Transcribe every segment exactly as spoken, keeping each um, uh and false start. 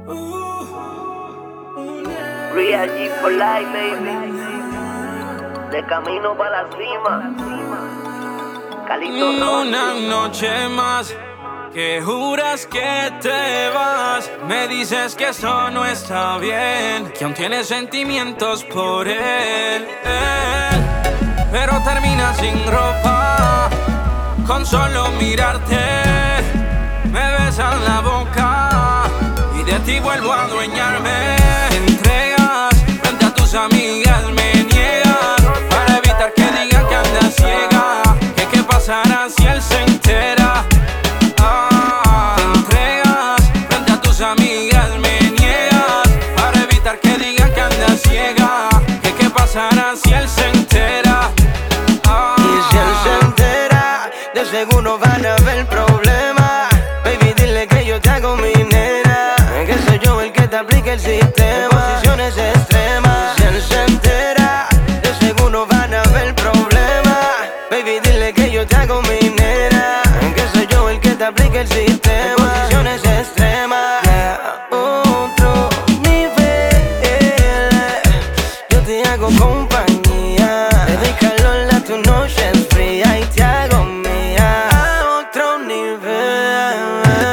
Real G for life, baby. De camino para la cima. Calito Rosso. Una noche más que juras que te vas. Me dices que eso no está bien, que aún tienes sentimientos por él, él. Pero terminas sin ropa, con solo mirarte. Me besan la boca y de ti vuelvo a adueñarme. Te entregas frente a tus amigas, me niegas para evitar que digan que andas ciega. Que qué pasará si él se entera. Ah, te entregas frente a tus amigas, me niegas para evitar que digan que andas ciega. Que qué pasará si él se entera. Ah, y si él se entera, de seguro van a haber problemas. Baby, dile que yo te hago mi nena, que soy yo el que te aplica el sistema, posiciones extremas. Si él se entera, de seguro van a haber problemas. Baby, dile que yo te hago mi nena, que soy yo el que te aplica el sistema, posiciones extremas. Yeah. Otro nivel, yo te hago compañía, te doy calor a tu noche es fría y te hago mía. A otro nivel,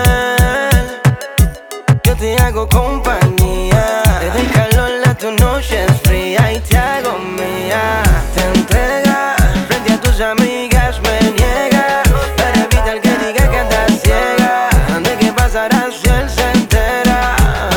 yo te hago compañía, te doy calor a tu noche es fría y te hago mía. Te entregas frente a tus amigas, me niegas para evitar que diga que andas ciega. ¿De qué pasará si él se entera?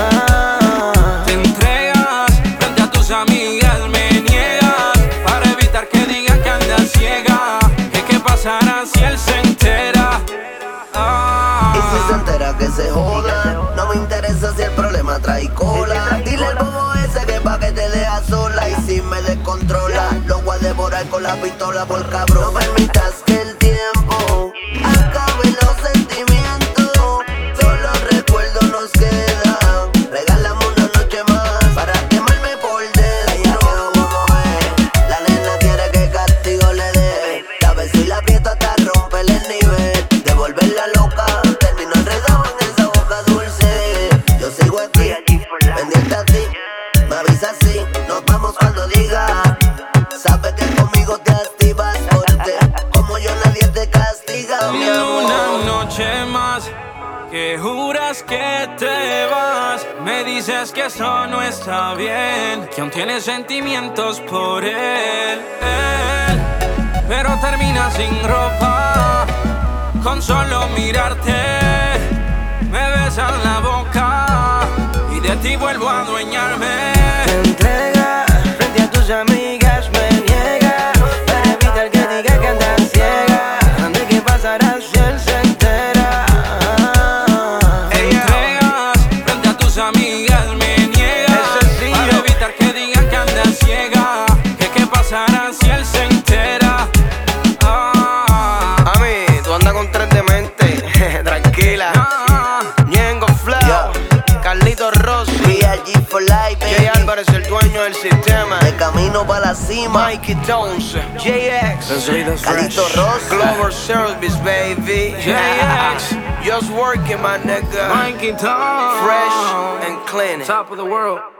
te entregas frente a tus amigas, me niegas para evitar que digan que andas ciega. Que qué pasará si él se entera. Ah, Y si se entera que se joda, no me interesa si el problema trae cola. Dile al bobo ese que pa' que te deja sola. Y si me descontrola, lo voy a devorar con la pistola por cabrón. No permitas que el tiempo acabe los sentimientos. Solo recuerdos nos quedan. Regálame una noche más para quemarme por dentro. La nena quiere que castigo le dé. La beso y la aprieto hasta romperle el nivel. Devolverla loca, termino enredado en esa boca dulce. Yo sigo aquí, pendiente a ti. Me avisa si nos vamos cuando diga. Sabes que conmigo te activas porque como yo nadie te castiga, mi amor. una noche más que juras que te vas. Me dices que eso no está bien, que aún tienes sentimientos por él, él. Pero terminas sin ropa, con solo mirarte. Me besan la boca y de ti vuelvo a adueñarme. Te entregas frente a tus amigas, me niegas para evitar que diga que andas ciega. ¿De qué pasará si él se entera? Te entregas frente a tus amigas, me niegas para evitar que digan que andas ciega. Que qué pasará si él se entera. Ah, A mí, tú andas con tres de mente, tranquila. ah, Ñengo Flow, Carlito Rosso, Real G for life, Jay baby. Álvarez, el dueño del sistema, De camino para la cima. Mikey Tones, J X, Calito Rosso. Global Service, baby. J X, Just working, my nigga. Mikey Tom, Fresh and clean. top of the world.